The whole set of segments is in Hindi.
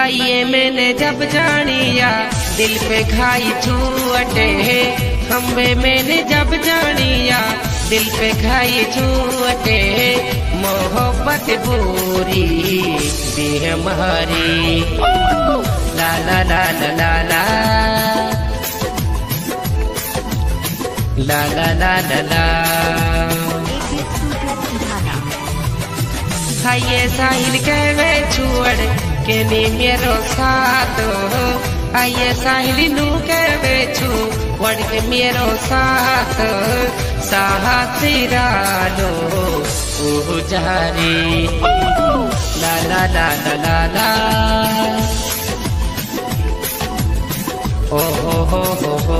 ये मैंने जब जानिया दिल पे खाई छूटे, खम्बे मैंने जब जानिया दिल पे खाई छूटे, मोहब्बत बुरी दी हमारी। ला ला ला ला ला ला ला ला ला ला ला। ये साहिल कहवे छुअड़ के नी मेरो साथ, आइए साहिल नू कहवे छुअड़ के मेरो साथ, साहसिरा लो जारी। ला ला ला ला ला ला ओ हो।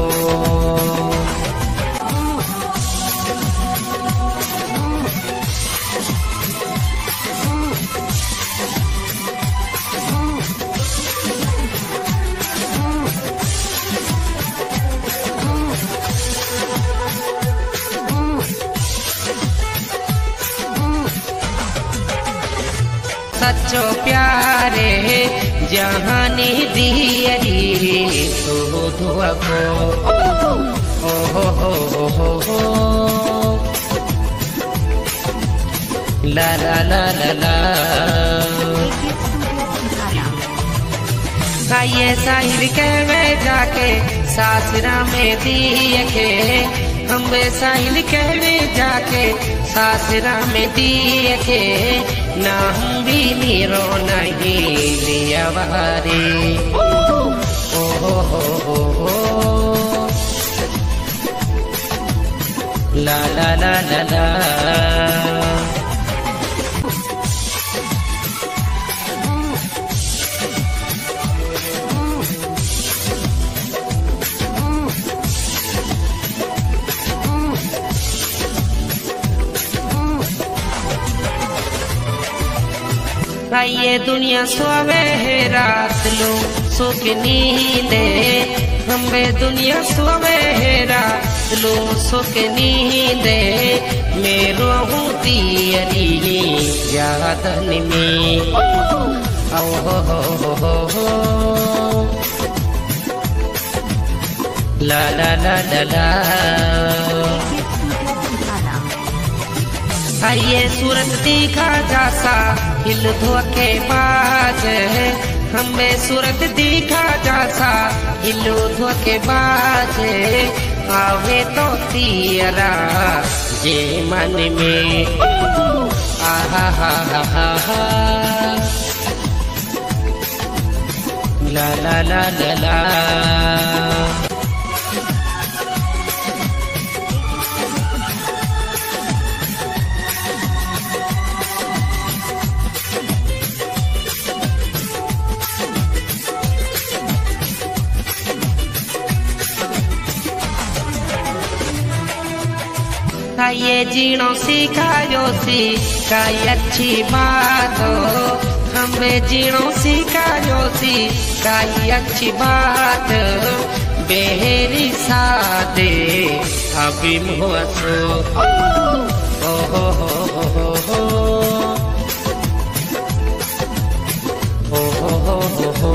सच्चो प्यारे जहानी दियरी तो धुआ को हो। ला ला ला ला ला। ये साहिल कहवे जाके सासरा में दिए के, हमें साहिल कहवे जाके सासरा में दिए के, ना हम भी मीरो नहीं लिया वारे। ओ हो ला ला ला ला ला। ये दुनिया सोवे है रात लो सो के नींदे, हमें दुनिया सोवे है रात लो सो के नींदे, मेरो हूँ तियरी यादन में। ओ हो ला ला ला ला ला। ये सूरत दिखा जासा हिल धोखे बाज, हमें सूरत दिखा जासा हिलो धोखे बाज, आवे तो तियरा जे मन में। आहा हा हा हा हा ला ला ला ला ला। ये जीणो सिखायो सिखाई अच्छी बात हो, हमें जीणो सिखायो सिखाई अच्छी बात, बेहरी सादे अभी मुहसो। ओ हो।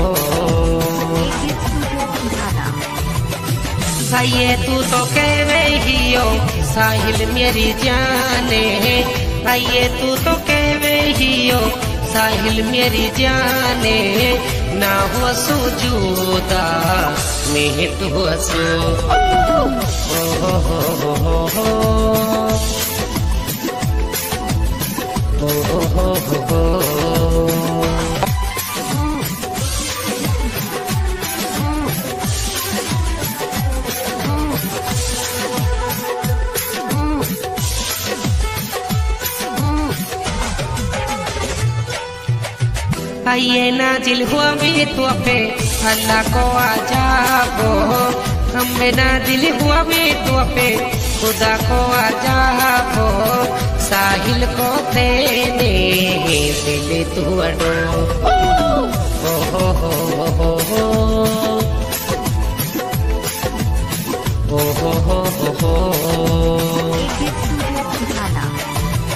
ये तू तो कहवे ही हो साहिल मेरी जाने, ये तू तो कहवे ही हो साहिल मेरी जाने, ना हो सुजूदा में तू हसो। हो। ये नाजिल हुआ भी तो पे अल्लाह को आजाबो, हमें नाजिल हुआ भी तो पे खुदा को आजाबो, साहिल को देने दिल तू अडो। हो।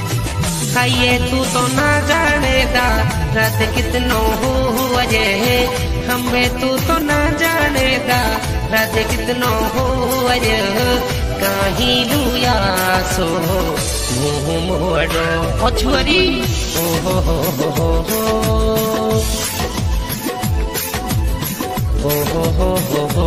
ये तू तो ना जाने दा रात कितनो हुआ जे, हमें तू तो ना जाने दा राज कितनो हो कहीं लुया सो मुँह मोड़ो ओ छोरी ओ हो हो हो हो हो हो हो हो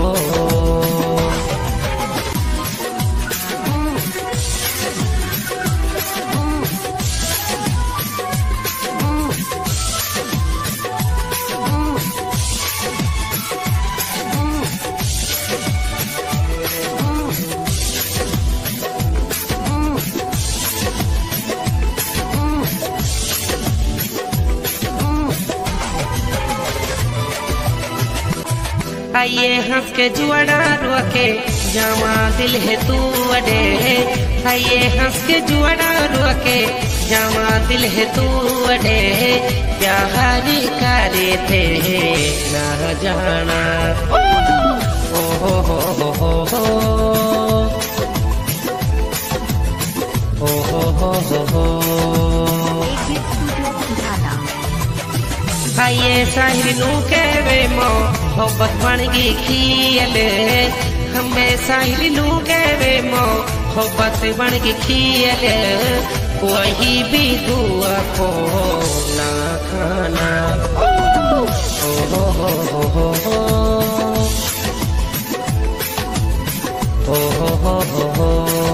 आइए हंस के जुआड़ा रुके जावा दिल है तू अडे आइए हंस के जुआड़ा रुके जावा दिल है तू अडे प्यार करे थे ना जाना ओ हो हो हो हो हो हो हो हो आइए साहिर नू कहवे मोहब्बत बन गई खील हमें साहिर नू कहवे मोहब्बत बन गई खील वही भी दुआ को ना खाना ओ हो हो हो हो हो हो हो हो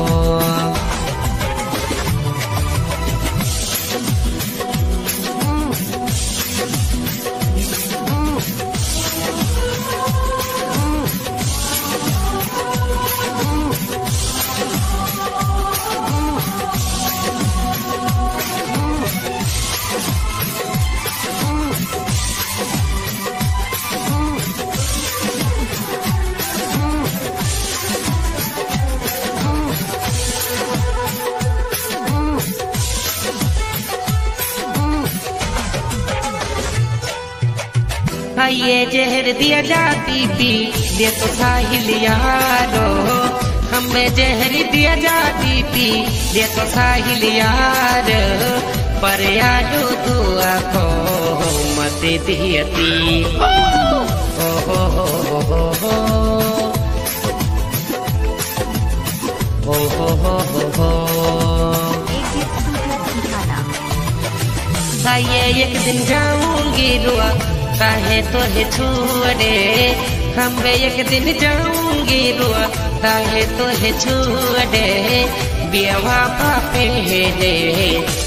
आइए जहर दिया जाती पी दे तो साहिल यारो हमें जहर दिया जाती पी दे तो साहिल यार पर यारो दुआ को मत दियती हो हो हो हो हो हो हो हो हो आइए एक दिन जाऊंगी रुआ काहे तो है छुड़े हमें एक दिन जाऊंगी रुआ काहे तो है छुड़े बिया पापे है